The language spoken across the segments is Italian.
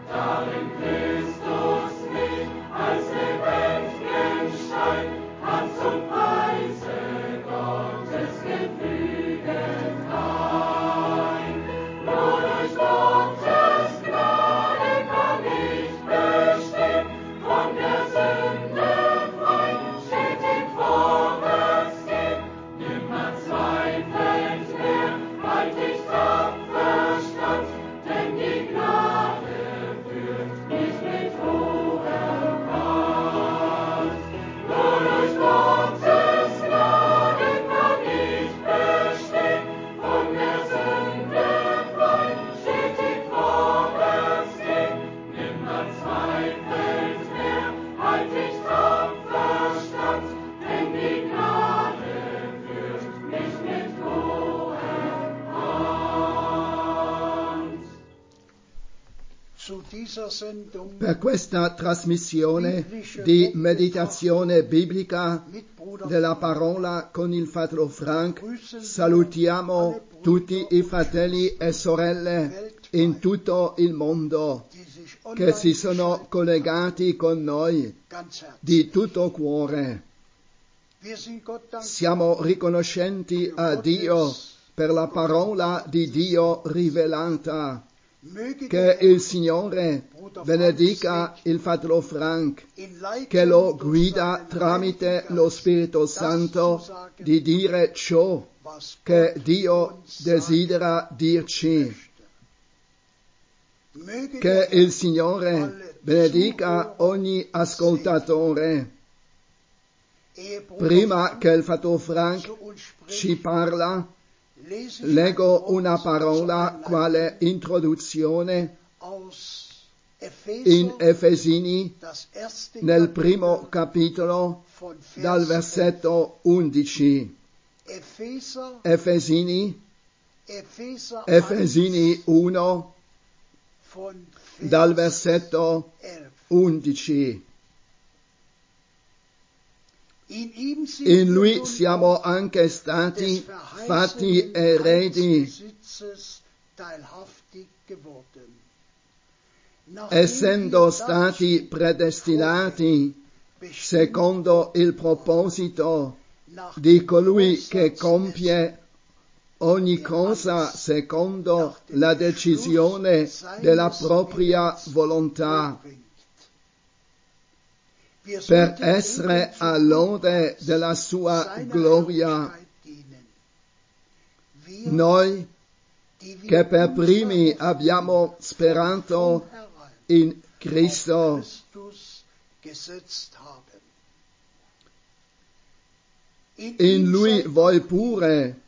Per questa trasmissione di meditazione biblica della parola con il fratello Frank salutiamo tutti i fratelli e sorelle in tutto il mondo che si sono collegati con noi di tutto cuore. Siamo riconoscenti a Dio per la parola di Dio rivelata. Che il Signore benedica il fratello Frank, che lo guida tramite lo Spirito Santo di dire ciò che Dio desidera dirci. Che il Signore benedica ogni ascoltatore. Prima che il fratello Frank ci parla, leggo una parola quale introduzione in Efesini nel primo capitolo dal versetto 11. Efesini 1 dal versetto 11. In lui siamo anche stati fatti eredi, essendo stati predestinati secondo il proposito di colui che compie ogni cosa secondo la decisione della propria volontà, per essere all'ode della sua gloria. Noi che per primi abbiamo sperato in Cristo, in Lui voi pure,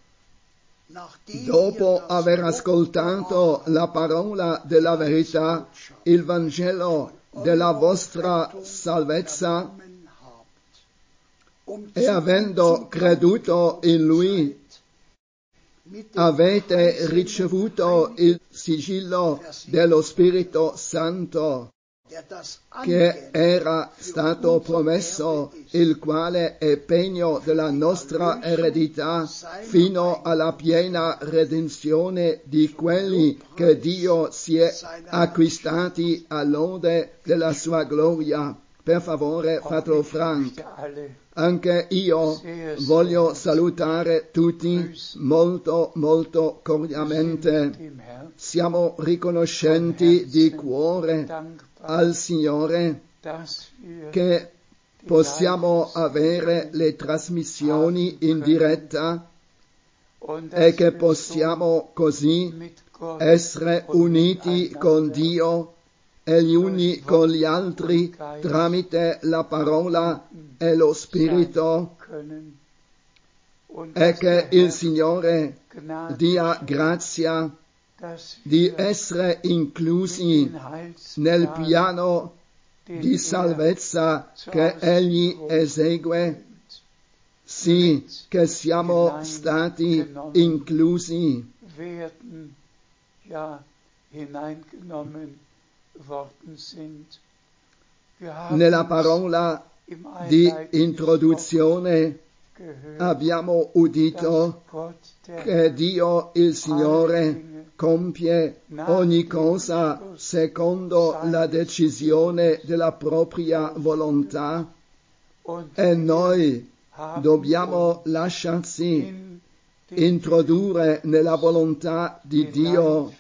dopo aver ascoltato la parola della verità, il Vangelo della vostra salvezza, e avendo creduto in Lui, avete ricevuto il sigillo dello Spirito Santo, che era stato promesso, il quale è pegno della nostra eredità fino alla piena redenzione di quelli che Dio si è acquistati all'ode della sua gloria. Per favore, fratello Frank, anche io voglio salutare tutti molto cordialmente. Siamo riconoscenti di cuore al Signore che possiamo avere le trasmissioni in diretta e che possiamo così essere uniti con Dio e gli uni con gli altri tramite la parola e lo Spirito, e che il Signore dia grazia di essere inclusi nel piano di salvezza che Egli esegue, sì, che siamo stati inclusi. Nella parola di introduzione abbiamo udito che Dio il Signore compie ogni cosa secondo la decisione della propria volontà e noi dobbiamo lasciarci introdurre nella volontà di Dio,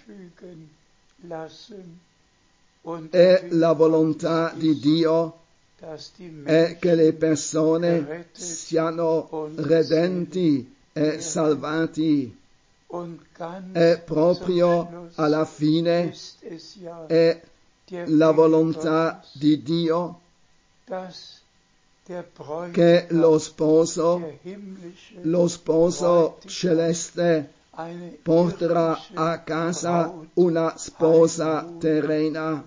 e la volontà di Dio è che le persone siano redenti e salvati, e proprio alla fine è la volontà di Dio che lo sposo celeste porterà a casa una sposa terrena.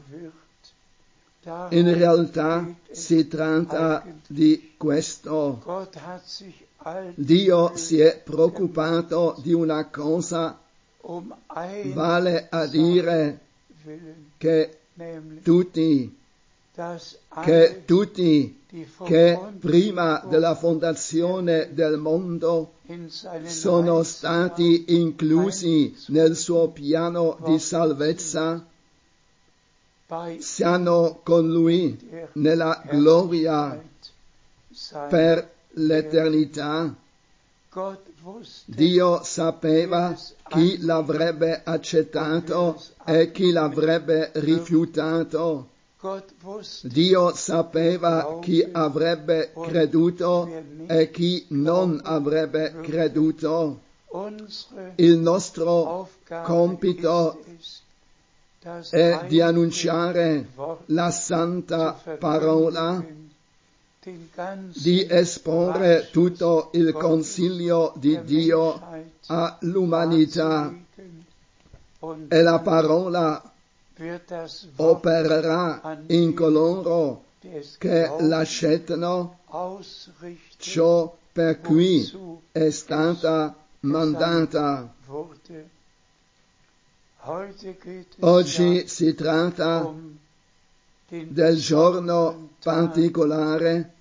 In realtà si tratta di questo. Dio si è preoccupato di una cosa, vale a dire che tutti che prima della fondazione del mondo sono stati inclusi nel suo piano di salvezza, siano con Lui nella gloria per l'eternità. Dio sapeva chi l'avrebbe accettato e chi l'avrebbe rifiutato. Dio sapeva chi avrebbe creduto e chi non avrebbe creduto. Il nostro compito è di annunciare la santa parola, di esporre tutto il consiglio di Dio all'umanità, e la parola opererà in coloro che l'accettano ciò per cui è stata mandata. Oggi si tratta del giorno particolare,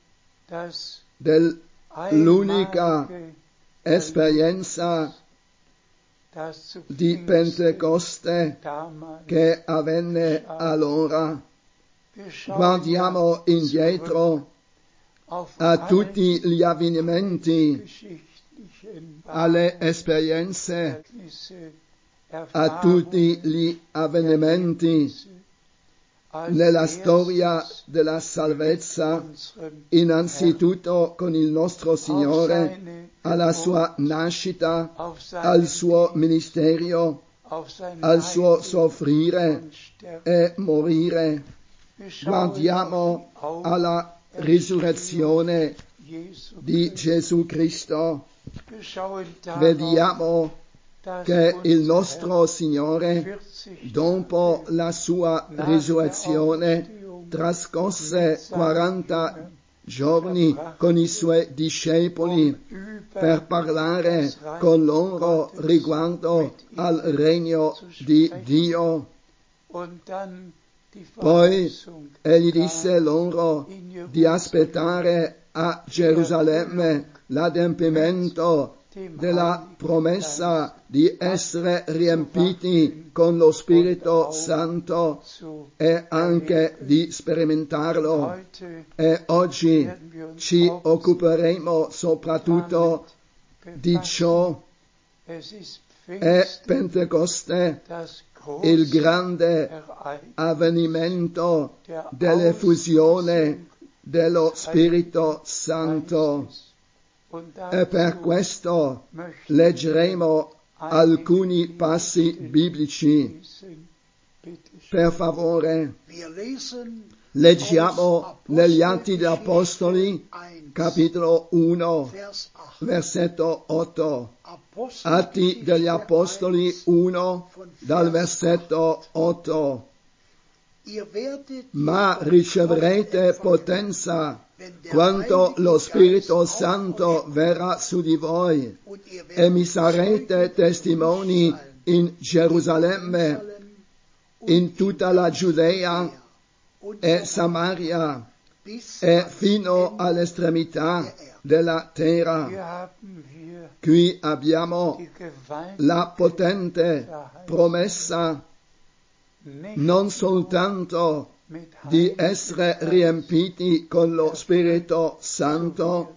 dell'unica esperienza di Pentecoste che avvenne allora. Guardiamo indietro a tutti gli avvenimenti, alle esperienze, a tutti gli avvenimenti nella storia della salvezza, innanzitutto con il nostro Signore, alla sua nascita, al suo ministero, al suo soffrire e morire. Guardiamo alla risurrezione di Gesù Cristo. Vediamo che il nostro Signore, dopo la sua risurrezione, trascorse 40 giorni con i suoi discepoli per parlare con loro riguardo al regno di Dio. Poi egli disse loro di aspettare a Gerusalemme l'adempimento della promessa di essere riempiti con lo Spirito Santo e anche di sperimentarlo. E oggi ci occuperemo soprattutto di ciò. È Pentecoste, il grande avvenimento dell'effusione dello Spirito Santo. E per questo leggeremo alcuni passi biblici. Per favore, leggiamo negli Atti degli Apostoli, capitolo 1, versetto 8. Atti degli Apostoli 1, dal versetto 8. Ma riceverete potenza quando lo Spirito Santo verrà su di voi, e mi sarete testimoni in Gerusalemme, in tutta la Giudea e Samaria e fino all'estremità della terra. Qui abbiamo la potente promessa non soltanto di essere riempiti con lo Spirito Santo,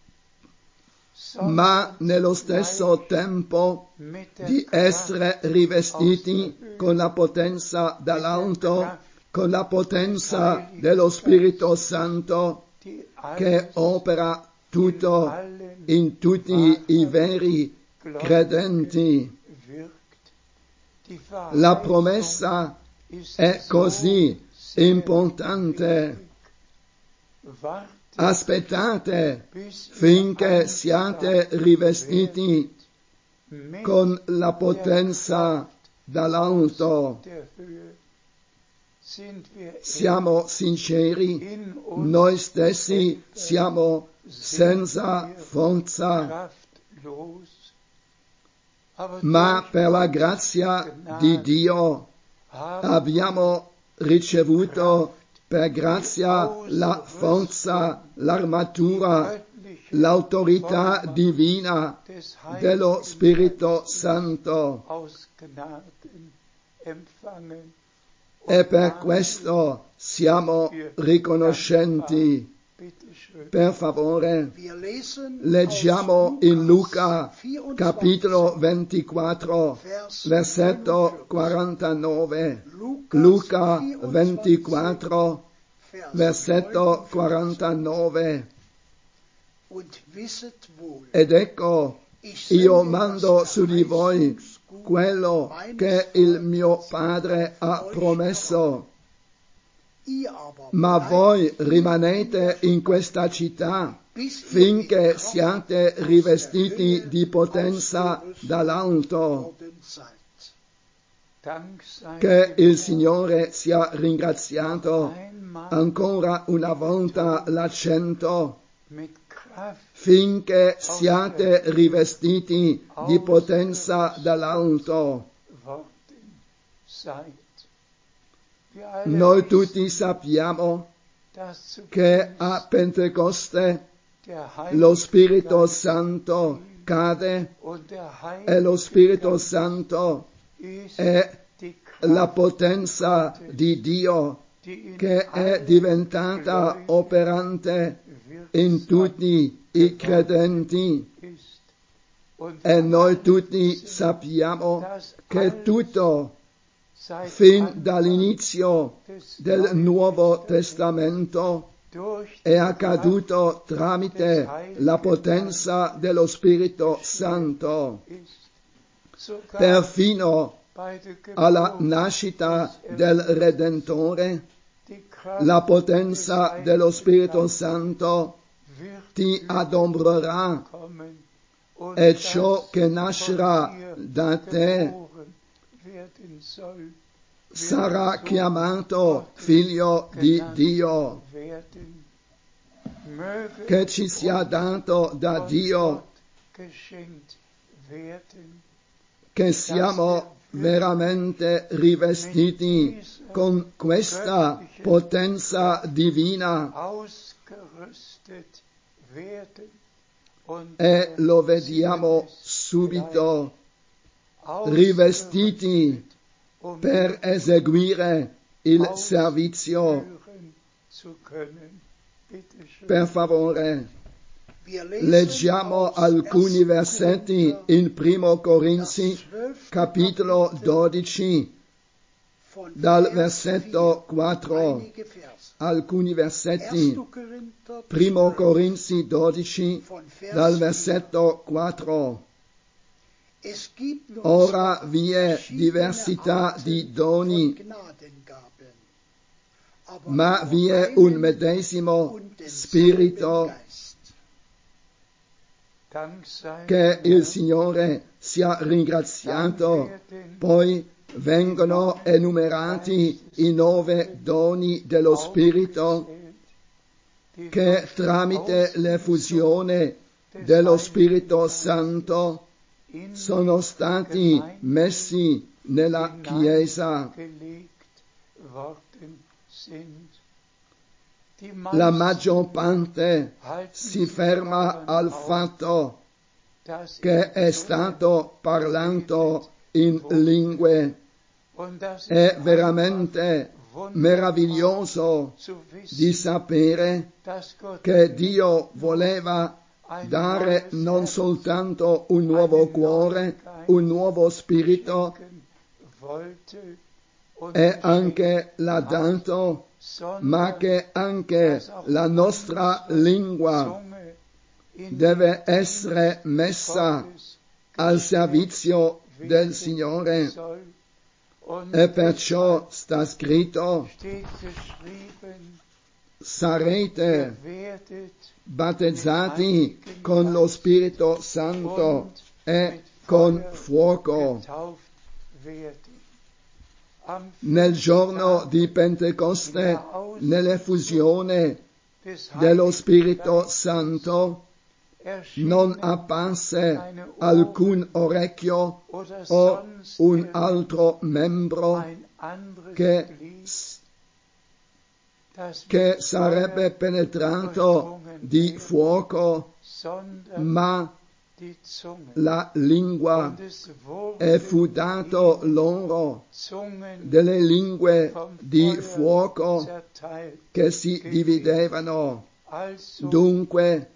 ma nello stesso tempo di essere rivestiti con la potenza dall'alto, con la potenza dello Spirito Santo che opera tutto in tutti i veri credenti. La promessa è così importante. Aspettate finché siate rivestiti con la potenza dall'alto. Siamo sinceri, noi stessi siamo senza forza, ma per la grazia di Dio abbiamo ricevuto per grazia la forza, l'armatura, l'autorità divina dello Spirito Santo. E per questo siamo riconoscenti. Per favore, leggiamo in Luca capitolo 24, versetto 49. Luca 24, versetto 49. Ed ecco, io mando su di voi quello che il mio Padre ha promesso. Ma voi rimanete in questa città finché siate rivestiti di potenza dall'alto. Che il Signore sia ringraziato. Ancora una volta l'accento. Finché siate rivestiti di potenza dall'alto. Noi tutti sappiamo che a Pentecoste lo Spirito Santo cade e lo Spirito Santo è la potenza di Dio che è diventata operante in tutti i credenti. E noi tutti sappiamo che tutto fin dall'inizio del Nuovo Testamento è accaduto tramite la potenza dello Spirito Santo. Perfino alla nascita del Redentore, la potenza dello Spirito Santo ti adombrerà e ciò che nascerà da te sarà chiamato figlio di Dio. Che ci sia dato da Dio che siamo veramente rivestiti con questa potenza divina e lo vediamo subito, rivestiti per eseguire il servizio. Per favore, leggiamo alcuni versetti in Primo Corinzi, capitolo 12, dal versetto 4. Alcuni versetti, Primo Corinzi 12, dal versetto 4. Ora vi è diversità di doni, ma vi è un medesimo Spirito. Che il Signore sia ringraziato. Poi vengono enumerati i 9 doni dello Spirito che tramite l'effusione dello Spirito Santo sono stati messi nella Chiesa. la maggior parte si ferma al fatto che è stato parlato in lingue. È veramente meraviglioso di sapere che Dio voleva dare non soltanto un nuovo cuore, un nuovo spirito, e anche l'ha dato, ma che anche la nostra lingua deve essere messa al servizio del Signore. E perciò sta scritto: sarete battezzati con lo Spirito Santo e con fuoco. Nel giorno di Pentecoste, nell'effusione dello Spirito Santo, non apparse alcun orecchio o un altro membro che sarebbe penetrato di fuoco, ma la lingua, e fu dato loro delle lingue di fuoco che si dividevano. Dunque,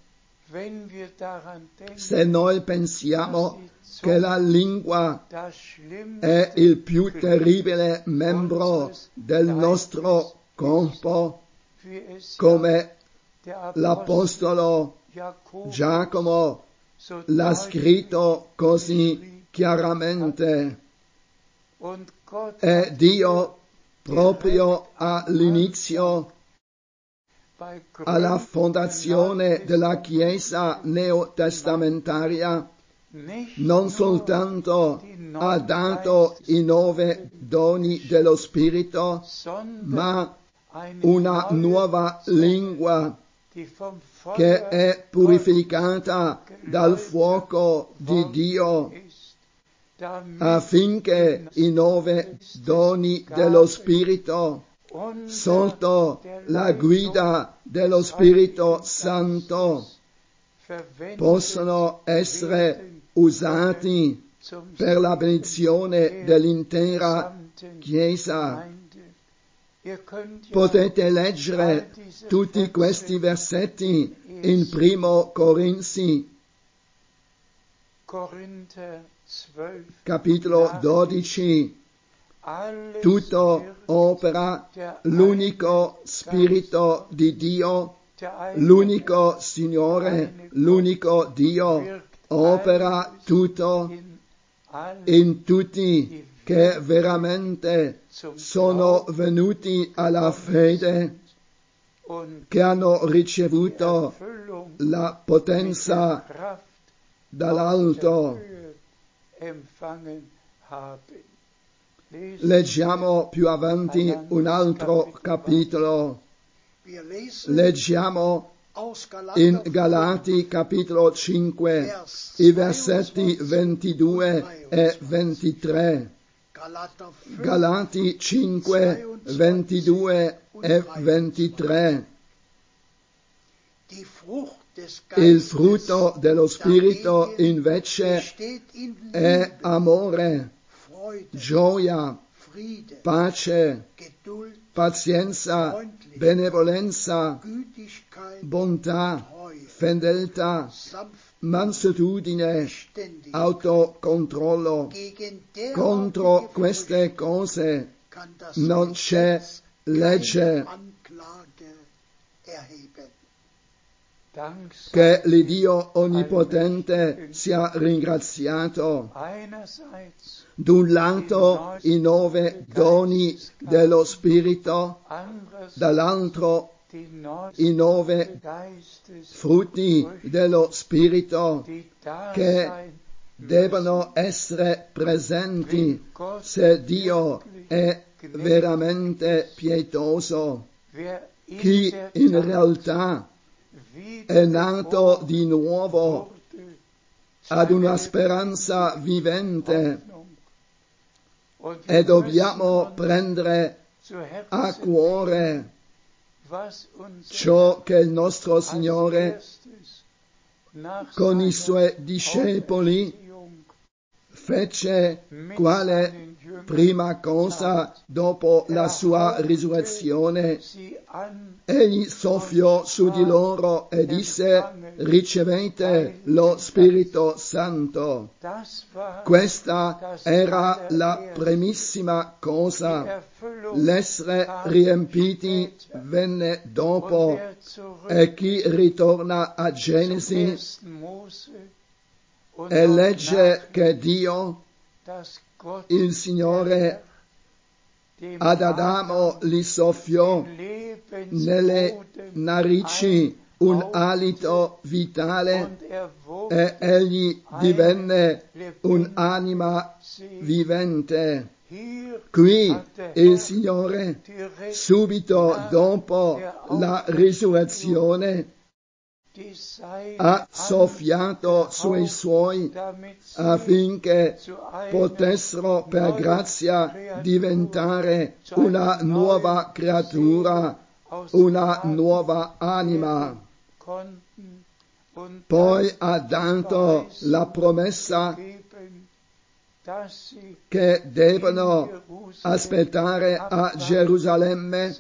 se noi pensiamo che la lingua è il più terribile membro del nostro corpo, come l'Apostolo Giacomo l'ha scritto così chiaramente, e Dio proprio all'inizio, alla fondazione della Chiesa neotestamentaria, non soltanto ha dato i 9 doni dello Spirito, ma una nuova lingua che è purificata dal fuoco di Dio, affinché i 9 doni dello Spirito, sotto la guida dello Spirito Santo, possono essere usati per la benedizione dell'intera Chiesa. Potete leggere tutti questi versetti in Primo Corinzi, capitolo 12. Tutto opera l'unico Spirito di Dio, l'unico Signore, l'unico Dio, opera tutto in tutti che veramente sono venuti alla fede, che hanno ricevuto la potenza dall'alto. Leggiamo più avanti un altro capitolo. Leggiamo in Galati capitolo 5 i versetti 22 e 23. Galati 5, 22 e 23. Il frutto dello Spirito invece è amore, gioia, pace, pazienza, benevolenza, bontà, fedeltà, mansuetudine, autocontrollo. Contro queste cose non c'è legge. Che l'Iddio Onnipotente sia ringraziato. D'un lato i 9 doni dello Spirito, dall'altro i 9 frutti dello Spirito che devono essere presenti se Dio è veramente pietoso. Chi in realtà è nato di nuovo ad una speranza vivente, e dobbiamo prendere a cuore ciò che il nostro Signore con i Suoi discepoli fece quale prima cosa dopo la sua risurrezione. Egli soffiò su di loro e disse: ricevete lo Spirito Santo. Questa era la primissima cosa. L'essere riempiti venne dopo, e chi ritorna a Genesi e legge che Dio, il Signore, ad Adamo gli soffiò nelle narici un alito vitale e egli divenne un'anima vivente. Qui il Signore, subito dopo la risurrezione, ha soffiato sui Suoi affinché potessero per grazia diventare una nuova creatura, una nuova anima. Poi ha dato la promessa che devono aspettare a Gerusalemme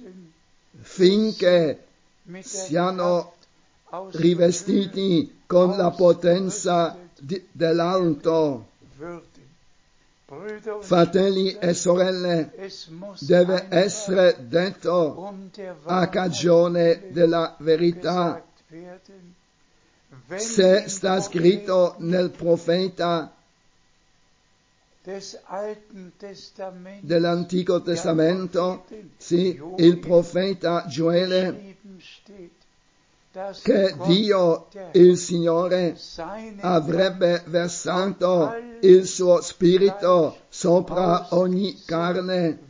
finché siano rivestiti con la potenza dell'alto. Fratelli e sorelle, deve essere detto a cagione della verità. Se sta scritto nel profeta dell'Antico Testamento, sì, il profeta Gioele, che Dio, il Signore, avrebbe versato il suo spirito sopra ogni carne,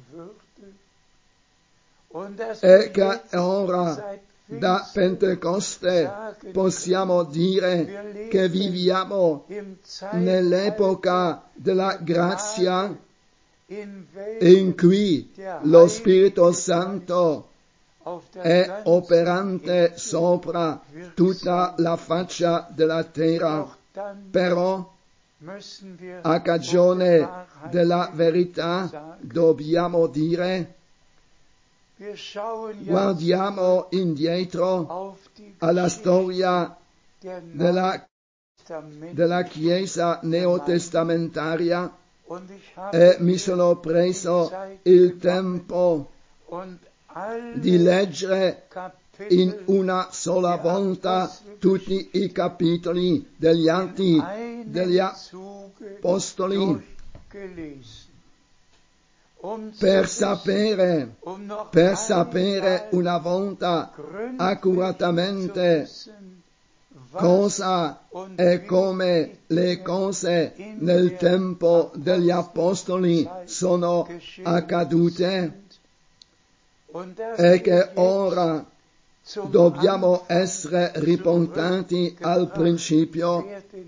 e che ora da Pentecoste possiamo dire che viviamo nell'epoca della grazia in cui lo Spirito Santo è operante sopra tutta la faccia della terra. Però a cagione della verità dobbiamo dire: guardiamo indietro alla storia della Chiesa neotestamentaria e mi sono preso il tempo di leggere in una sola volta tutti i capitoli degli Atti degli Apostoli, per sapere una volta accuratamente cosa e come le cose nel tempo degli Apostoli sono accadute, e che ora dobbiamo essere riportati al principio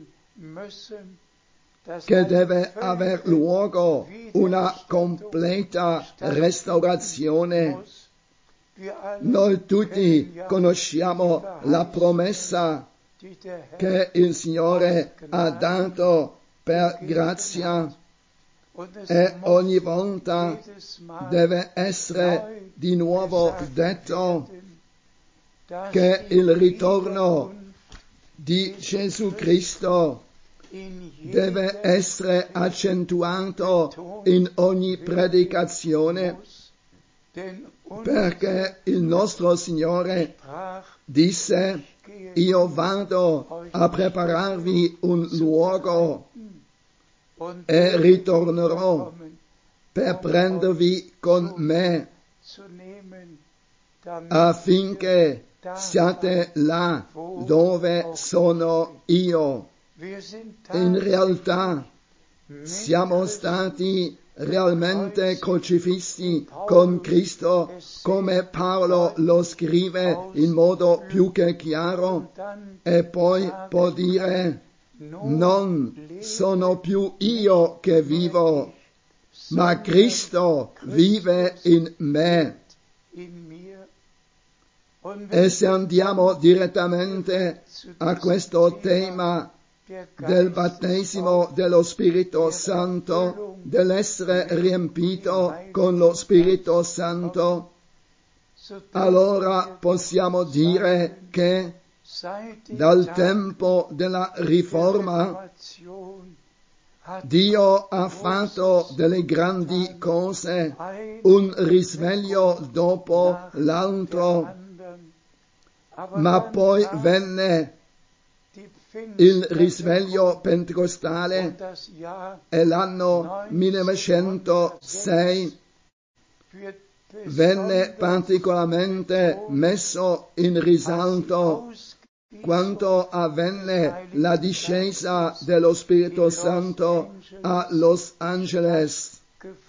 che deve aver luogo una completa restaurazione. Noi tutti conosciamo la promessa che il Signore ha dato per grazia, e ogni volta deve essere di nuovo detto che il ritorno di Gesù Cristo deve essere accentuato in ogni predicazione, perché il nostro Signore disse: io vado a prepararvi un luogo e ritornerò per prendervi con me, affinché siate là dove sono io. In realtà siamo stati realmente crocifissi con Cristo, come Paolo lo scrive in modo più che chiaro, e poi può dire: non sono più io che vivo, ma Cristo vive in me. E se andiamo direttamente a questo tema del battesimo dello Spirito Santo, dell'essere riempito con lo Spirito Santo, allora possiamo dire che dal tempo della Riforma Dio ha fatto delle grandi cose, un risveglio dopo l'altro, ma poi venne il risveglio pentecostale e l'anno 1906 venne particolarmente messo in risalto quando avvenne la discesa dello Spirito Santo a Los Angeles.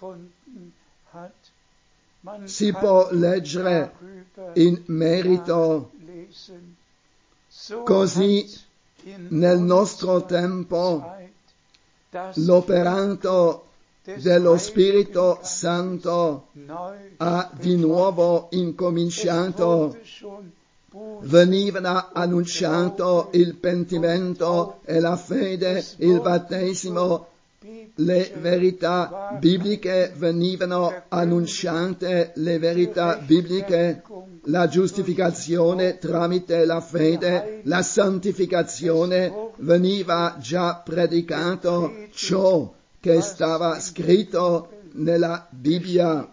Si può leggere in merito. Così nel nostro tempo l'operato dello Spirito Santo ha di nuovo incominciato. Veniva annunciato il pentimento e la fede, il battesimo, le verità bibliche venivano annunciate, le verità bibliche, la giustificazione tramite la fede, la santificazione veniva già predicato, ciò che stava scritto nella Bibbia.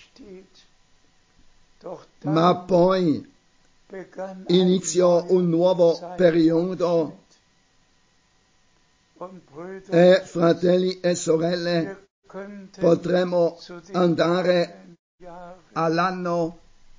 Ma poi iniziò un nuovo periodo e fratelli e sorelle potremo andare all'anno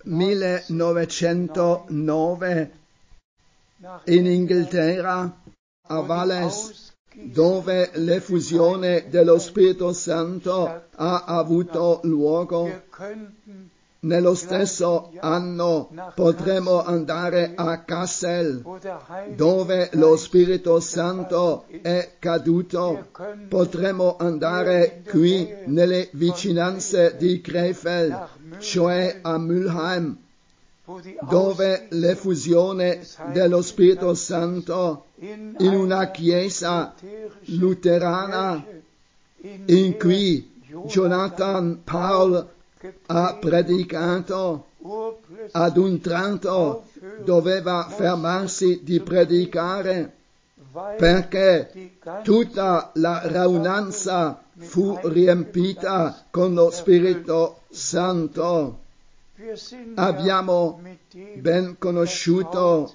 1909 in Inghilterra, a Wales, dove l'effusione dello Spirito Santo ha avuto luogo. Nello stesso anno potremo andare a Kassel, dove lo Spirito Santo è caduto. Potremo andare qui nelle vicinanze di Krefeld, cioè a Mülheim, dove l'effusione dello Spirito Santo in una chiesa luterana in cui Jonathan Paul ha predicato, ad un tratto doveva fermarsi di predicare perché tutta la raunanza fu riempita con lo Spirito Santo. Abbiamo ben conosciuto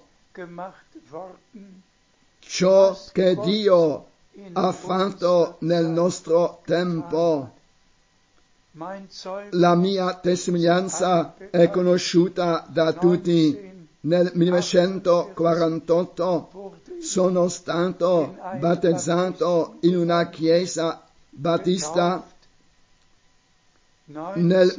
ciò che Dio ha fatto nel nostro tempo. La mia testimonianza è conosciuta da tutti. Nel 1948 sono stato battezzato in una chiesa battista. Nel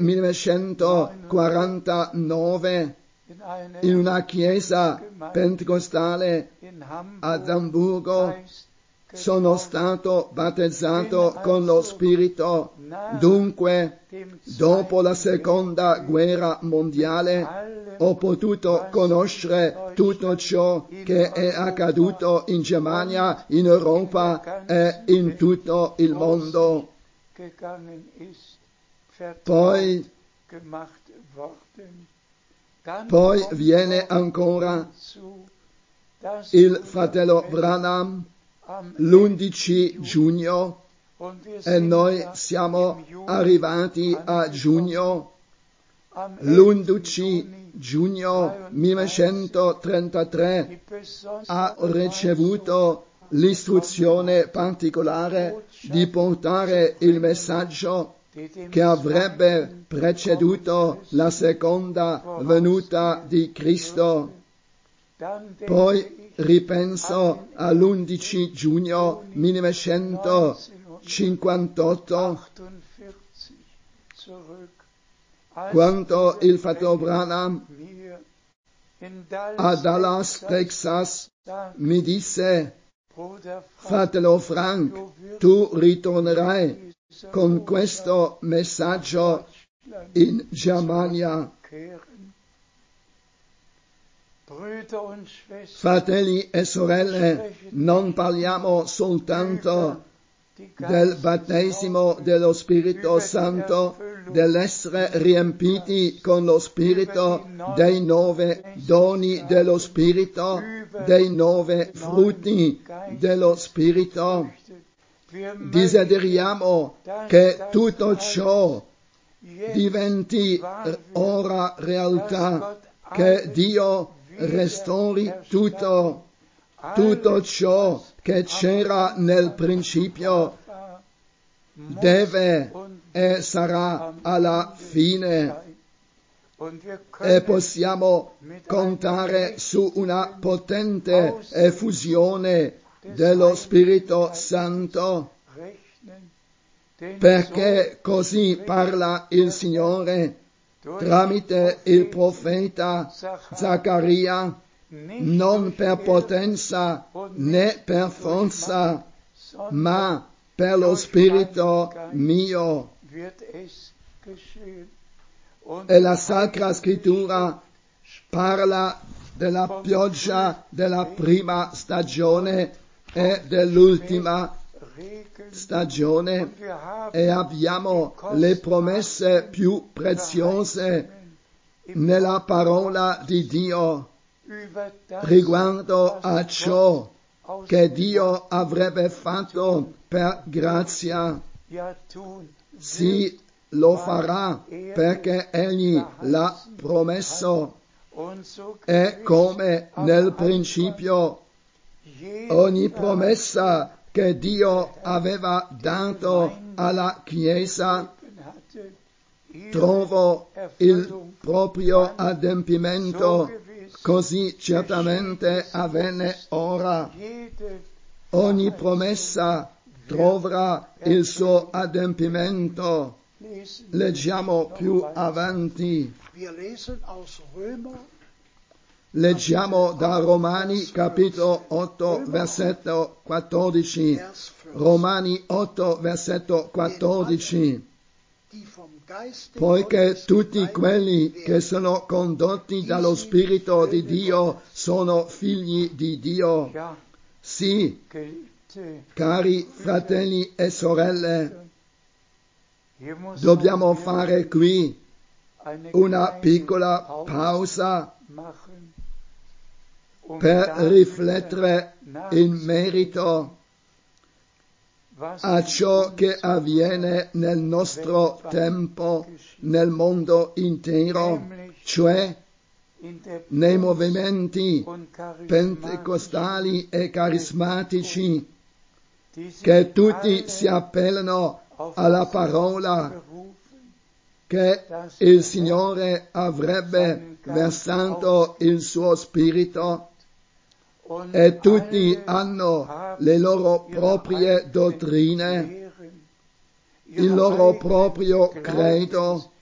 1949 in una chiesa pentecostale ad Amburgo sono stato battezzato con lo Spirito. Dunque, dopo la seconda guerra mondiale, ho potuto conoscere tutto ciò che è accaduto in Germania, in Europa e in tutto il mondo. Poi viene ancora il fratello Branham l'11 giugno e noi siamo arrivati a giugno. L'11 giugno 1933 ha ricevuto l'istruzione particolare di portare il messaggio che avrebbe preceduto la seconda venuta di Cristo. Poi ripenso all'11 giugno 1958, quando il fratello Branham a Dallas, Texas, mi disse: fratello Frank, tu ritornerai con questo messaggio in Germania. Fratelli e sorelle, non parliamo soltanto del battesimo dello Spirito Santo, dell'essere riempiti con lo Spirito, dei 9 doni dello Spirito, dei 9 frutti dello Spirito. Desideriamo che tutto ciò diventi ora realtà, che Dio restauri tutto ciò che c'era nel principio, deve e sarà alla fine, e possiamo contare su una potente effusione dello Spirito Santo, perché così parla il Signore tramite il profeta Zaccaria: non per potenza né per forza, ma per lo Spirito mio. E la Sacra Scrittura parla della pioggia della prima stagione e dell'ultima stagione, e abbiamo le promesse più preziose nella parola di Dio riguardo a ciò che Dio avrebbe fatto per grazia. Sì, lo farà perché Egli l'ha promesso, e come nel principio ogni promessa che Dio aveva dato alla Chiesa trovo il proprio adempimento, così certamente avvenne ora. Ogni promessa troverà il suo adempimento. Leggiamo più avanti. Leggiamo da Romani capitolo 8 versetto 14. Romani 8 versetto 14. Poiché tutti quelli che sono condotti dallo Spirito di Dio sono figli di Dio. Sì, cari fratelli e sorelle, dobbiamo fare qui una piccola pausa per riflettere in merito a ciò che avviene nel nostro tempo, nel mondo intero, cioè nei movimenti pentecostali e carismatici, che tutti si appellano alla parola che il Signore avrebbe versato il suo Spirito, e tutti hanno le loro proprie dottrine, il loro proprio credo,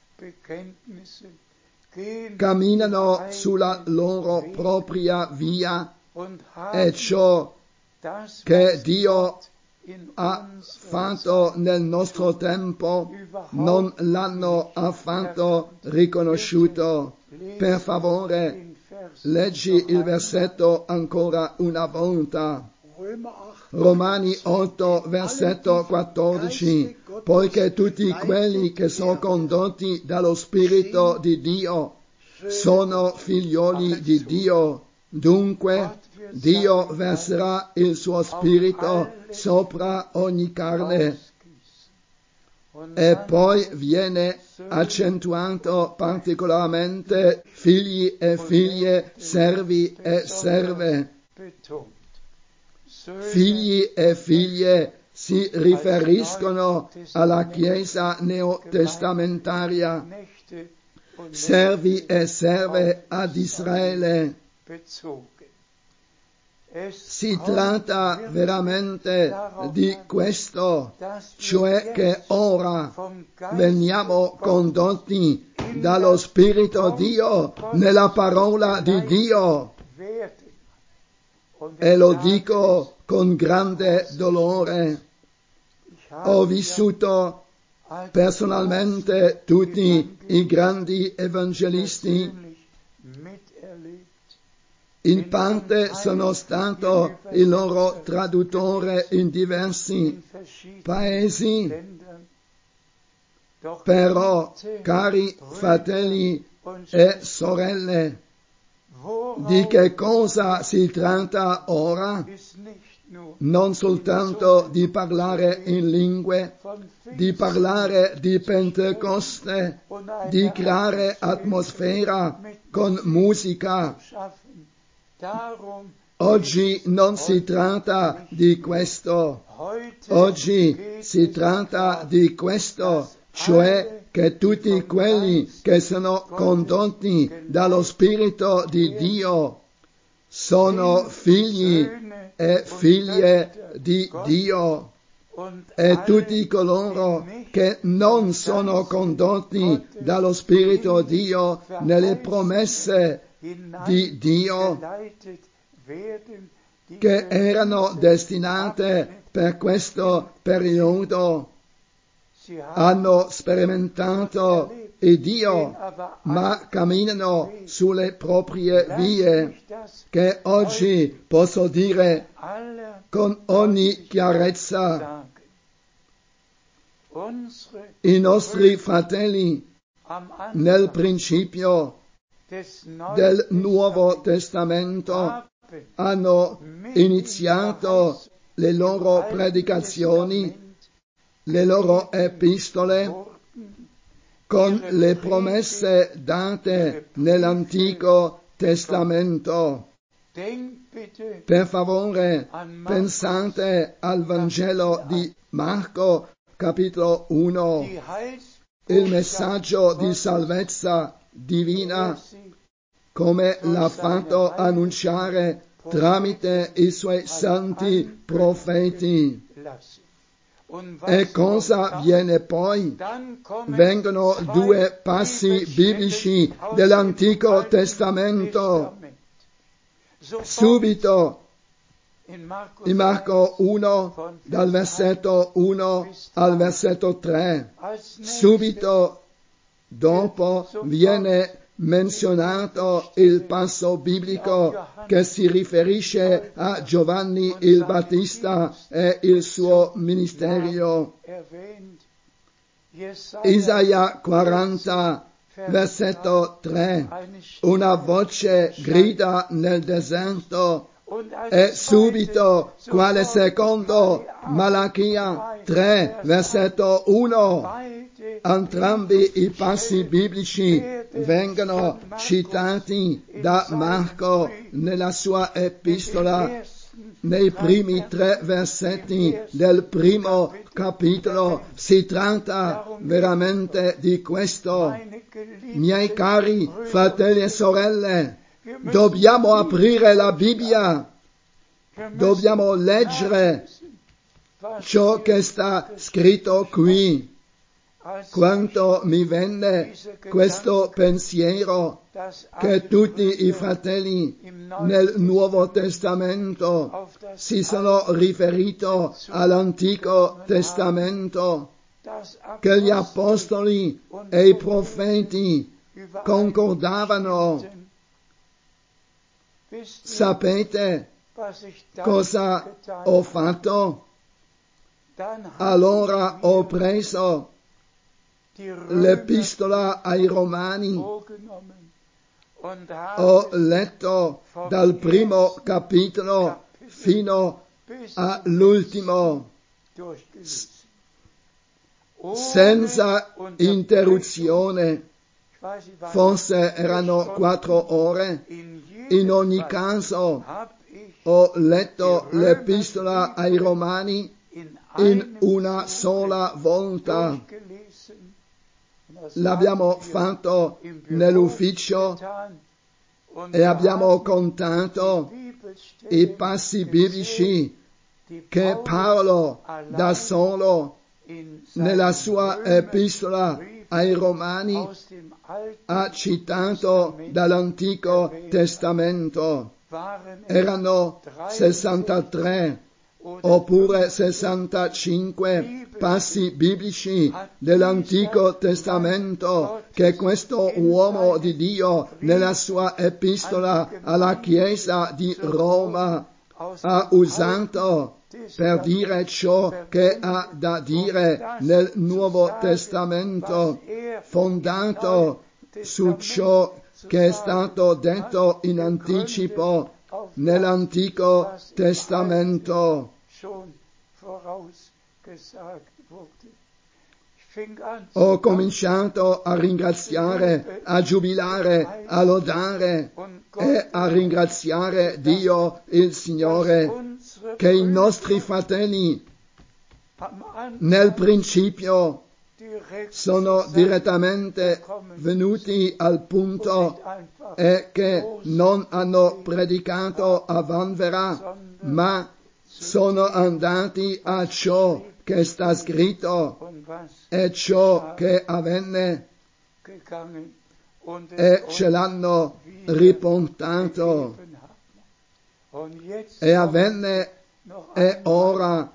camminano sulla loro propria via, e ciò che Dio ha fatto nel nostro tempo non l'hanno affatto riconosciuto. Per favore, leggi il versetto ancora una volta. Romani 8, versetto 14. Poiché tutti quelli che sono condotti dallo Spirito di Dio sono figlioli di Dio. Dunque, Dio verserà il suo Spirito sopra ogni carne. E poi viene accentuato particolarmente figli e figlie, servi e serve. Figli e figlie si riferiscono alla Chiesa neotestamentaria, servi e serve ad Israele. Si tratta veramente di questo, cioè che ora veniamo condotti dallo Spirito Dio nella parola di Dio, e lo dico con grande dolore. Ho vissuto personalmente tutti i grandi evangelisti In parte sono stato il loro traduttore in diversi paesi, però, cari fratelli e sorelle, di che cosa si tratta ora? Non soltanto di parlare in lingue, di parlare di Pentecoste, di creare atmosfera con musica. Oggi non si tratta di questo, oggi si tratta di questo, cioè che tutti quelli che sono condotti dallo Spirito di Dio sono figli e figlie di Dio, e tutti coloro che non sono condotti dallo Spirito di Dio nelle promesse di Dio che erano destinate per questo periodo, hanno sperimentato il Dio, ma camminano sulle proprie vie, che oggi posso dire con ogni chiarezza. I nostri fratelli nel principio del Nuovo Testamento hanno iniziato le loro predicazioni, le loro epistole con le promesse date nell'Antico Testamento. Per favore, pensate al Vangelo di Marco, capitolo 1, il messaggio di salvezza divina, come l'ha fatto annunciare tramite i suoi santi profeti. E cosa avviene poi? Vengono due passi biblici dell'Antico Testamento. Subito, in Marco 1, dal versetto 1 al versetto 3, subito dopo viene menzionato il passo biblico che si riferisce a Giovanni il Battista e il suo ministerio. Isaia 40, versetto 3, una voce grida nel deserto, e subito, quale secondo Malachia 3, versetto 1, entrambi i passi biblici vengono citati da Marco nella sua epistola. Nei primi 3 versetti del primo capitolo si tratta veramente di questo. Miei cari fratelli e sorelle, dobbiamo aprire la Bibbia, dobbiamo leggere ciò che sta scritto qui. Quanto mi venne questo pensiero che tutti i fratelli nel Nuovo Testamento si sono riferiti all'Antico Testamento, che gli apostoli e i profeti concordavano. Sapete cosa ho fatto? Allora ho preso l'epistola ai Romani, ho letto dal primo capitolo fino all'ultimo, senza interruzione. Forse erano 4 ore. In ogni caso ho letto l'epistola ai Romani in una sola volta. L'abbiamo fatto nell'ufficio e abbiamo contato i passi biblici che Paolo da solo nella sua epistola ai Romani ha citato dall'Antico Testamento. Erano 63 oppure 65 passi biblici dell'Antico Testamento che questo uomo di Dio nella sua epistola alla Chiesa di Roma ha usato per dire ciò che ha da dire nel Nuovo Testamento, fondato su ciò che è stato detto in anticipo nell'Antico Testamento. Ho cominciato a ringraziare, a giubilare, a lodare e a ringraziare Dio il Signore che i nostri fratelli nel principio sono direttamente venuti al punto e che non hanno predicato a vanvera, ma sono andati a ciò che sta scritto e ciò che avvenne e ce l'hanno riportato e avvenne e ora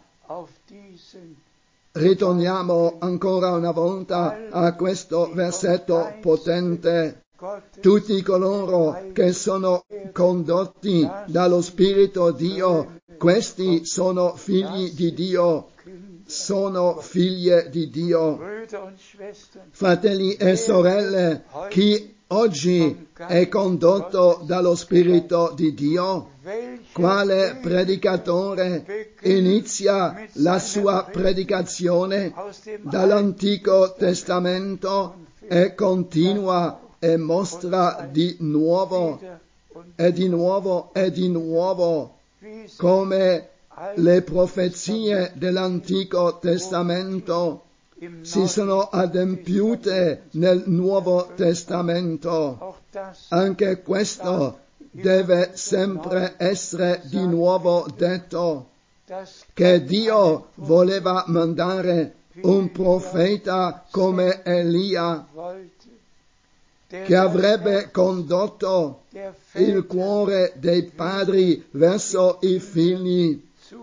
ritorniamo ancora una volta a questo versetto potente. Tutti coloro che sono condotti dallo Spirito Dio, questi sono figli di Dio, sono figlie di Dio. Fratelli e sorelle, chi oggi è condotto dallo Spirito di Dio? Quale predicatore inizia la sua predicazione dall'Antico Testamento e continua e mostra di nuovo e di nuovo e di nuovo come le profezie dell'Antico Testamento si sono adempiute nel Nuovo Testamento. Anche questo deve sempre essere di nuovo detto, che Dio voleva mandare un profeta come Elia, che avrebbe condotto il cuore dei padri verso i figli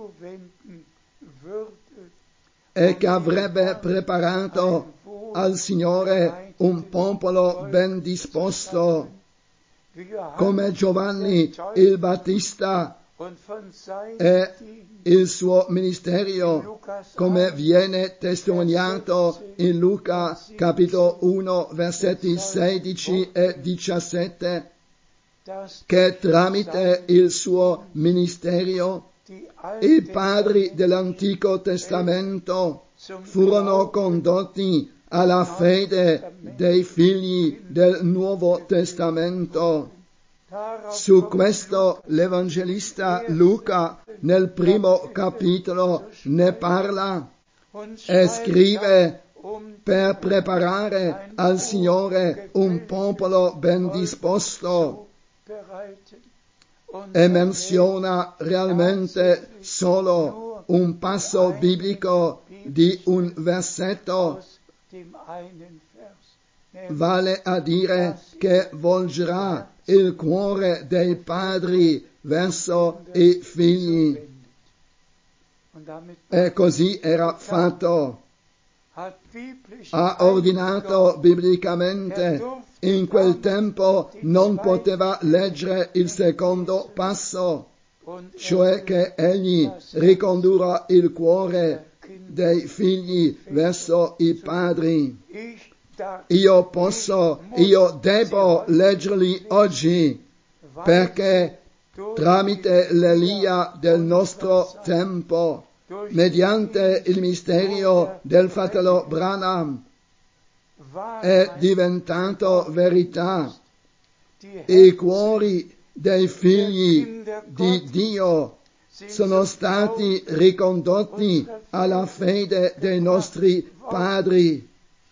e che avrebbe preparato al Signore un popolo ben disposto, come Giovanni il Battista e il suo ministero, come viene testimoniato in Luca capitolo 1 versetti 16 e 17, che tramite il suo ministero i padri dell'Antico Testamento furono condotti alla fede dei figli del Nuovo Testamento. Su questo l'Evangelista Luca nel primo capitolo ne parla e scrive per preparare al Signore un popolo ben disposto e menziona realmente solo un passo biblico di un versetto, vale a dire che volgerà il cuore dei padri verso i figli. E così era fatto. Ha ordinato biblicamente. In quel tempo non poteva leggere il secondo passo, cioè che egli ricondurrà il cuore dei figli verso i padri. Io devo leggerli oggi, perché tramite l'Elia del nostro tempo, mediante il mistero del fratello Branham, è diventato verità. I cuori dei figli di Dio sono stati ricondotti alla fede dei nostri padri.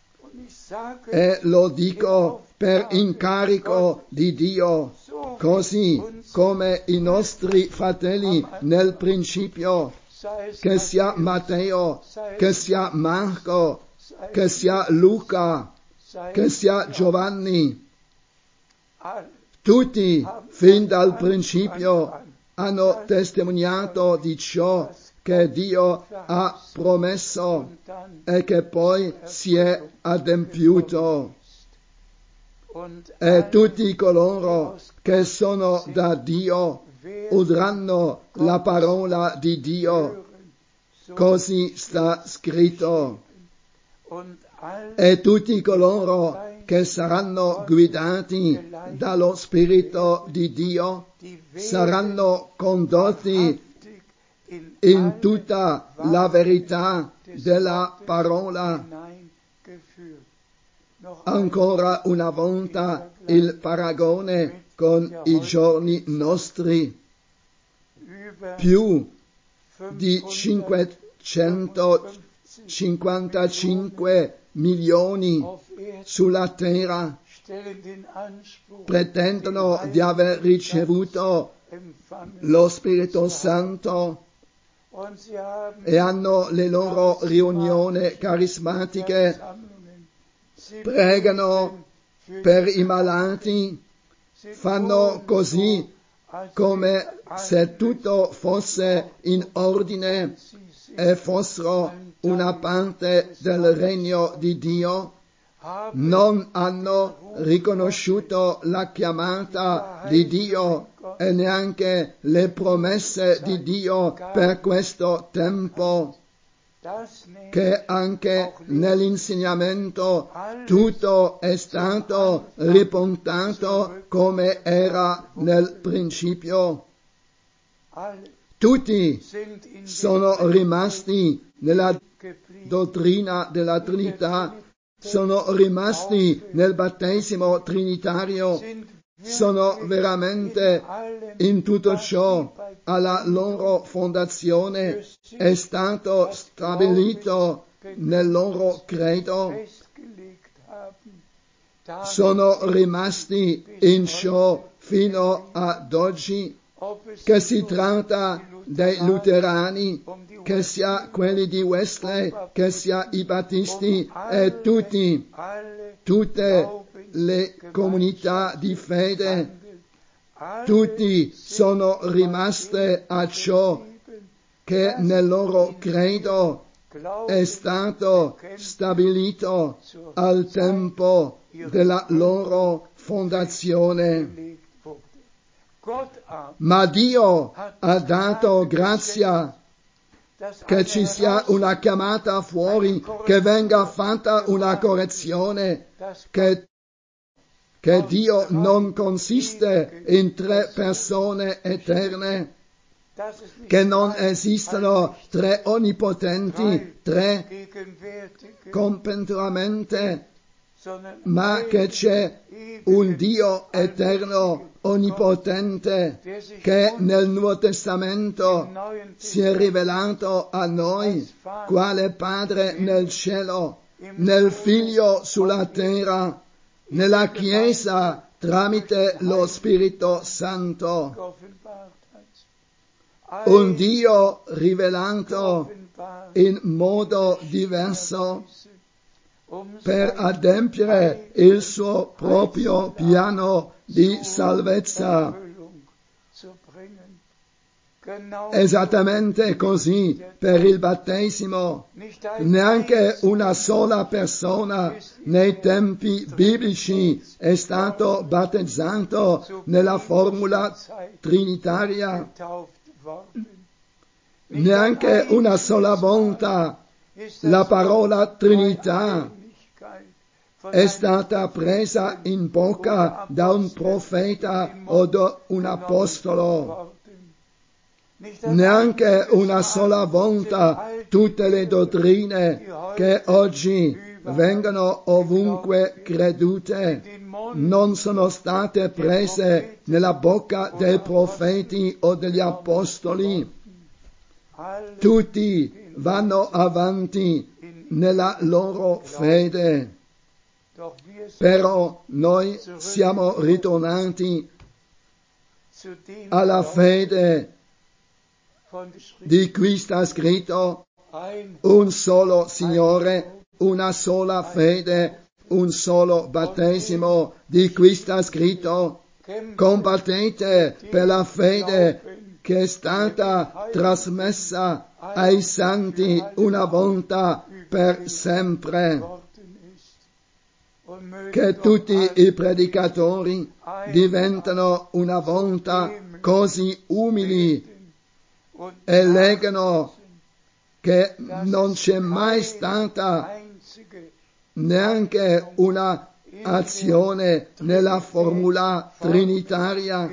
E lo dico per incarico di Dio, così come i nostri fratelli nel principio, che sia Matteo, che sia Marco, che sia Luca, che sia Giovanni, tutti fin dal principio hanno testimoniato di ciò che Dio ha promesso e che poi si è adempiuto. E tutti coloro che sono da Dio udranno la parola di Dio, così sta scritto. E tutti coloro che saranno guidati dallo Spirito di Dio saranno condotti in tutta la verità della parola. Ancora una volta il paragone con i giorni nostri. Più di 555 milioni sulla terra pretendono di aver ricevuto lo Spirito Santo e hanno le loro riunioni carismatiche, pregano per i malati, fanno così come se tutto fosse in ordine e fossero una parte del regno di Dio, non hanno riconosciuto la chiamata di Dio e neanche le promesse di Dio per questo tempo, che anche nell'insegnamento tutto è stato ripuntato come era nel principio. Tutti sono rimasti nella dottrina della Trinità, sono rimasti nel battesimo trinitario, sono veramente in tutto ciò alla loro fondazione, è stato stabilito nel loro credo, sono rimasti in ciò fino ad oggi, che si tratta dei luterani, che sia quelli di Wesley, che sia i battisti e tutte le comunità di fede, tutti sono rimaste a ciò che nel loro credo è stato stabilito al tempo della loro fondazione. Ma Dio ha dato grazia che ci sia una chiamata fuori, che venga fatta una correzione, che Dio non consiste in 3 persone eterne, che non esistono 3 onnipotenti, 3 completamente, ma che c'è un Dio eterno, onnipotente, che nel Nuovo Testamento si è rivelato a noi quale Padre nel cielo, nel Figlio sulla terra, nella Chiesa tramite lo Spirito Santo. Un Dio rivelato in modo diverso per adempiere il suo proprio piano di salvezza. Esattamente così per il battesimo. Neanche una sola persona nei tempi biblici è stato battezzato nella formula trinitaria. Neanche una sola volta la parola Trinità è stata presa in bocca da un profeta o da un apostolo. Neanche una sola volta tutte le dottrine che oggi vengono ovunque credute non sono state prese nella bocca dei profeti o degli apostoli. Tutti vanno avanti nella loro fede. Però noi siamo ritornati alla fede di cui sta scritto: un solo Signore, una sola fede, un solo battesimo, di cui sta scritto: combattete per la fede che è stata trasmessa ai santi una volta per sempre. Che tutti i predicatori diventano una volta così umili e leggano che non c'è mai stata neanche una azione nella formula trinitaria,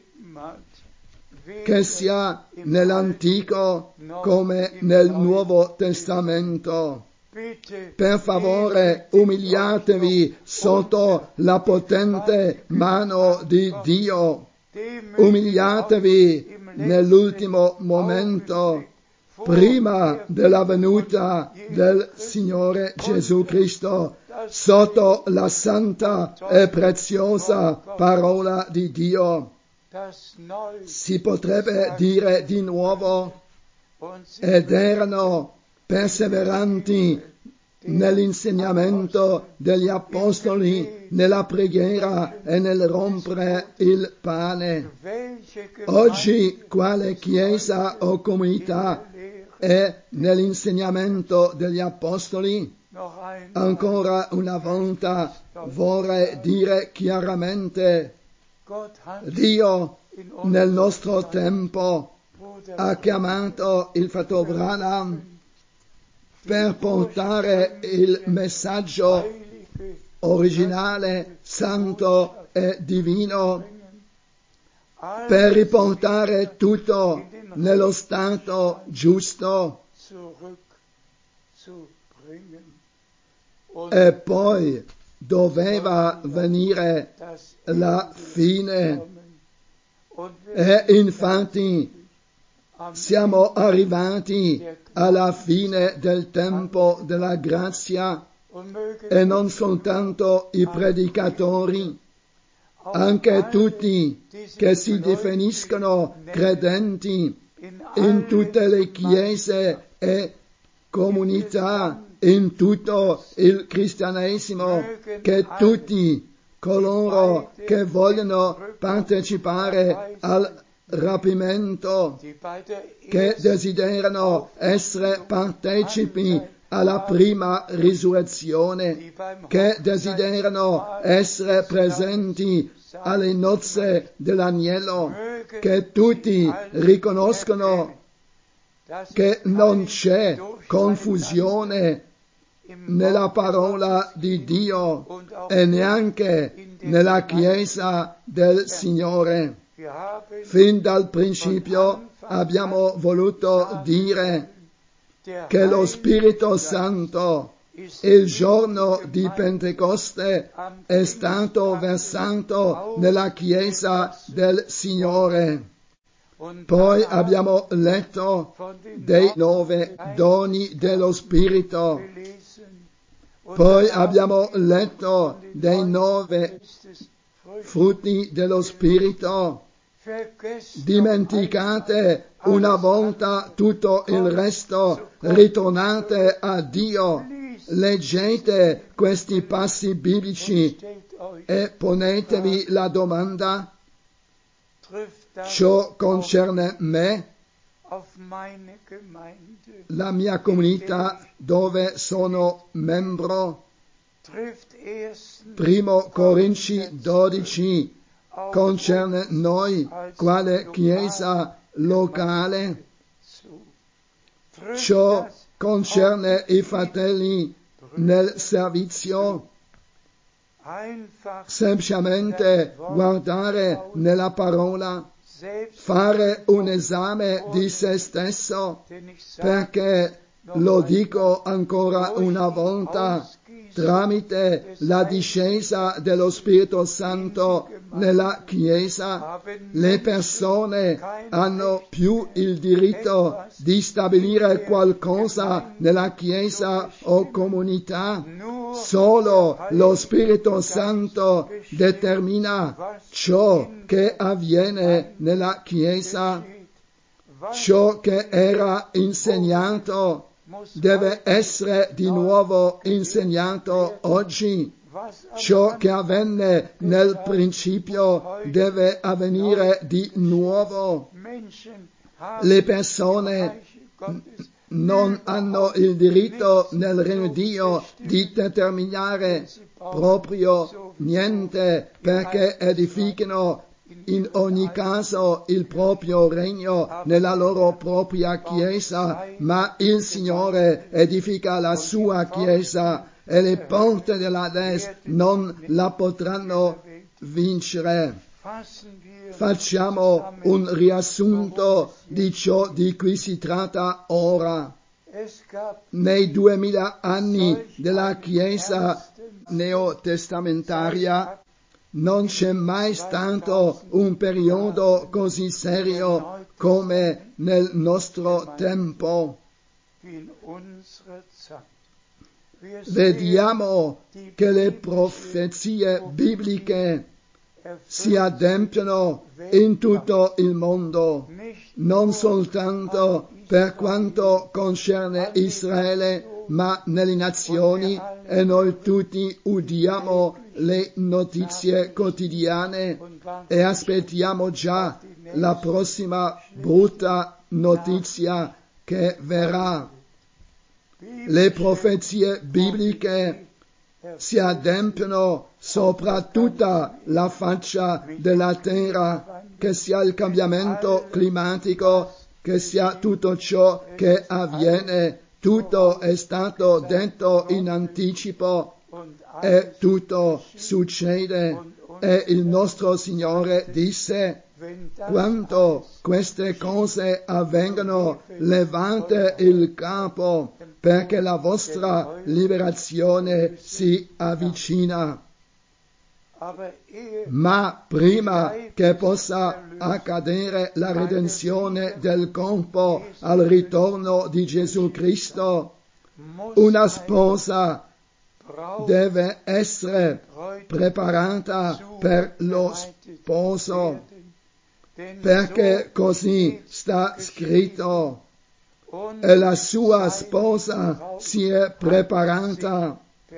che sia nell'Antico come nel Nuovo Testamento. Per favore, umiliatevi sotto la potente mano di Dio. Umiliatevi nell'ultimo momento, prima della venuta del Signore Gesù Cristo, sotto la santa e preziosa parola di Dio. Si potrebbe dire di nuovo, ed erano perseveranti nell'insegnamento degli apostoli, nella preghiera e nel rompere il pane. Oggi quale chiesa o comunità è nell'insegnamento degli apostoli? Ancora una volta vorrei dire chiaramente, Dio nel nostro tempo ha chiamato il fratello Branham per portare il messaggio originale, santo e divino, per riportare tutto nello stato giusto, e poi doveva venire la fine. E infatti siamo arrivati alla fine del tempo della grazia, e non soltanto i predicatori, anche tutti che si definiscono credenti in tutte le chiese e comunità, in tutto il cristianesimo, che tutti coloro che vogliono partecipare al rapimento, che desiderano essere partecipi alla prima risurrezione, che desiderano essere presenti alle nozze dell'agnello, che tutti riconoscono che non c'è confusione nella parola di Dio e neanche nella Chiesa del Signore. Fin dal principio abbiamo voluto dire che lo Spirito Santo il giorno di Pentecoste è stato versato nella Chiesa del Signore. Poi abbiamo letto dei 9 doni dello Spirito. Poi abbiamo letto dei 9 frutti dello Spirito. Dimenticate una volta tutto il resto, ritornate a Dio, leggete questi passi biblici e ponetevi la domanda: ciò concerne me, la mia comunità dove sono membro? Primo Corinzi 12 concerne noi quale chiesa locale. Ciò concerne i fratelli nel servizio. Semplicemente guardare nella parola, fare un esame di se stesso, perché lo dico ancora una volta, tramite la discesa dello Spirito Santo nella Chiesa, le persone hanno più il diritto di stabilire qualcosa nella Chiesa o comunità. Solo lo Spirito Santo determina ciò che avviene nella Chiesa. Ciò che era insegnato deve essere di nuovo insegnato oggi. Ciò che avvenne nel principio deve avvenire di nuovo. Le persone non hanno il diritto nel regno di Dio di determinare proprio niente, perché edificano in ogni caso il proprio regno nella loro propria chiesa, ma il Signore edifica la sua chiesa e le porte dell'Ades non la potranno vincere. Facciamo un riassunto di ciò di cui si tratta ora. Nei 2000 anni della Chiesa neotestamentaria non c'è mai stato un periodo così serio come nel nostro tempo. Vediamo che le profezie bibliche si adempiono in tutto il mondo, non soltanto per quanto concerne Israele, ma nelle nazioni, e noi tutti udiamo le notizie quotidiane e aspettiamo già la prossima brutta notizia che verrà. Le profezie bibliche si adempiono sopra tutta la faccia della terra, che sia il cambiamento climatico, che sia tutto ciò che avviene, tutto è stato detto in anticipo e tutto succede. E il nostro Signore disse: quando queste cose avvengono, levate il capo, perché la vostra liberazione si avvicina. Ma prima che possa accadere la redenzione del corpo al ritorno di Gesù Cristo, una sposa deve essere preparata per lo sposo, perché così sta scritto, e la sua sposa si è preparata.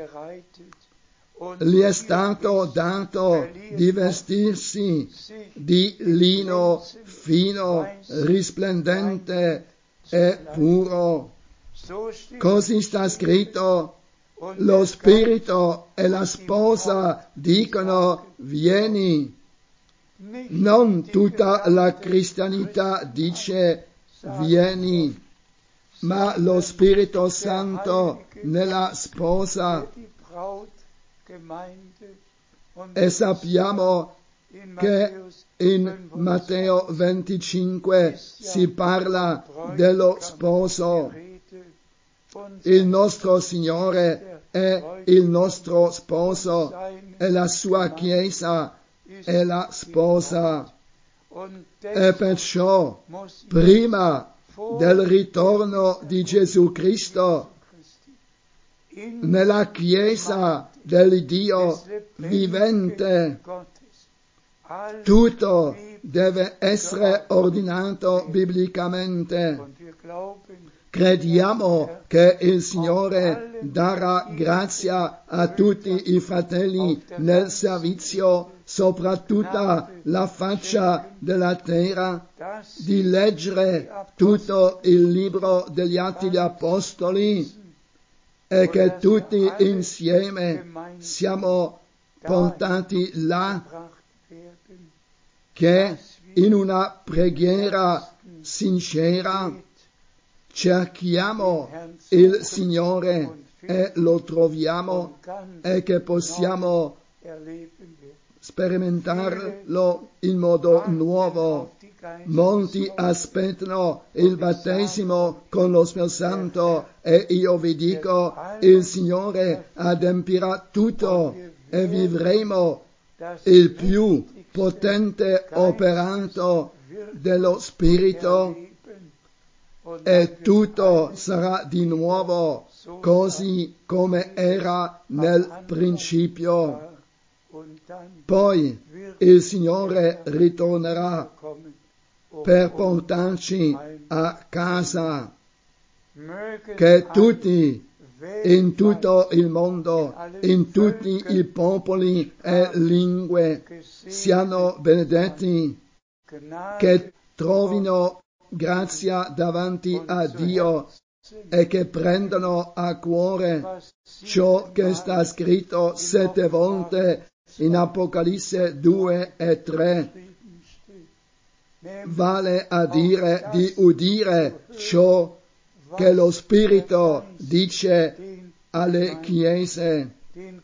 Gli è stato dato di vestirsi di lino fino, risplendente e puro. Così sta scritto: lo Spirito e la sposa dicono vieni. Non tutta la cristianità dice vieni, ma lo Spirito Santo nella sposa. E sappiamo che in Matteo 25 si parla dello sposo. Il nostro Signore è il nostro sposo e la sua Chiesa è la sposa. E perciò, prima del ritorno di Gesù Cristo, nella Chiesa del Dio vivente, tutto deve essere ordinato biblicamente. Crediamo che il Signore darà grazia a tutti i fratelli nel servizio, soprattutto la faccia della terra, di leggere tutto il libro degli Atti degli Apostoli, e che tutti insieme siamo portati là, che in una preghiera sincera cerchiamo il Signore e lo troviamo, e che possiamo sperimentarlo in modo nuovo. Molti aspettano il battesimo con lo Spirito Santo, e io vi dico, il Signore adempirà tutto e vivremo il più potente operando dello Spirito, e tutto sarà di nuovo così come era nel principio. Poi il Signore ritornerà per portarci a casa. Che tutti in tutto il mondo, in tutti i popoli e lingue, siano benedetti, che trovino grazia davanti a Dio e che prendono a cuore ciò che sta scritto 7 volte in Apocalisse 2 e 3, vale a dire di udire ciò che lo Spirito dice alle chiese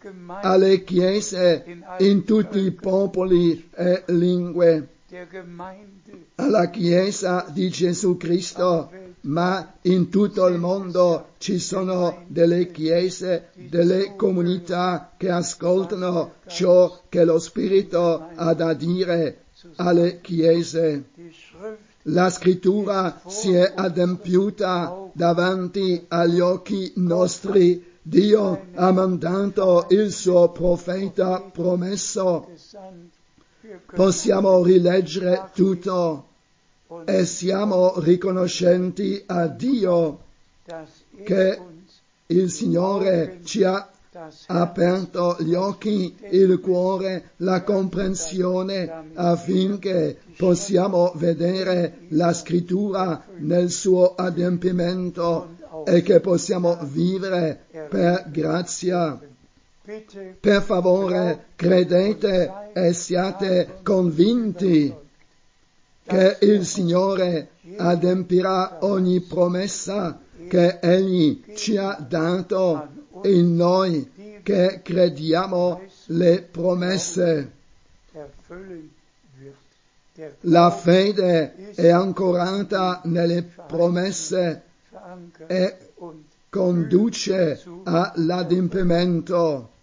in tutti i popoli e lingue, alla Chiesa di Gesù Cristo, ma in tutto il mondo ci sono delle chiese, delle comunità che ascoltano ciò che lo Spirito ha da dire alle chiese. La scrittura si è adempiuta davanti agli occhi nostri. Dio ha mandato il suo profeta promesso. Possiamo rileggere tutto e siamo riconoscenti a Dio che il Signore ci ha aperto gli occhi, il cuore, la comprensione affinché possiamo vedere la scrittura nel suo adempimento e che possiamo vivere per grazia. Per favore, credete e siate convinti che il Signore adempirà ogni promessa che Egli ci ha dato in noi che crediamo le promesse. La fede è ancorata nelle promesse e conduce all'adempimento.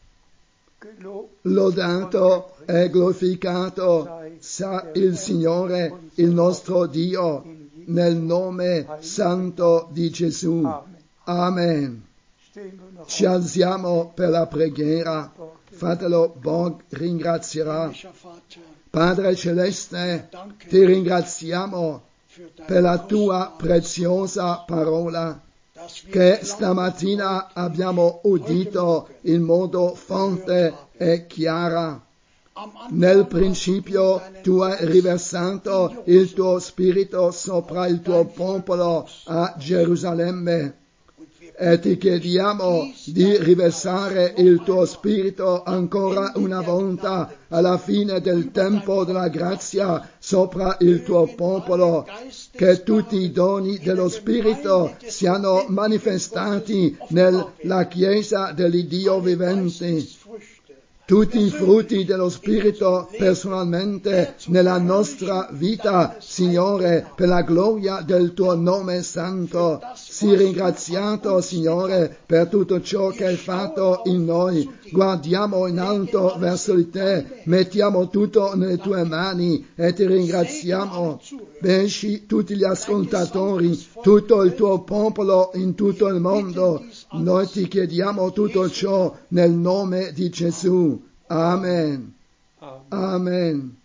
Lodato e glorificato sia il Signore, il nostro Dio, nel nome santo di Gesù. Amen. Ci alziamo per la preghiera. Fratello Borg ringrazierà. Padre Celeste, ti ringraziamo per la tua preziosa parola che stamattina abbiamo udito in modo forte e chiara. Nel principio tu hai riversato il tuo spirito sopra il tuo popolo a Gerusalemme e ti chiediamo di riversare il tuo spirito ancora una volta alla fine del tempo della grazia sopra il tuo popolo, che tutti i doni dello spirito siano manifestati nella Chiesa dell'Iddio vivente. Tutti i frutti dello Spirito personalmente nella nostra vita, Signore, per la gloria del Tuo nome santo. Sii ringraziato, Signore, per tutto ciò che hai fatto in noi. Guardiamo in alto verso di Te, mettiamo tutto nelle Tue mani e Ti ringraziamo. Benedisci tutti gli ascoltatori, tutto il Tuo popolo in tutto il mondo. Noi Ti chiediamo tutto ciò nel nome di Gesù. Amen. Amen.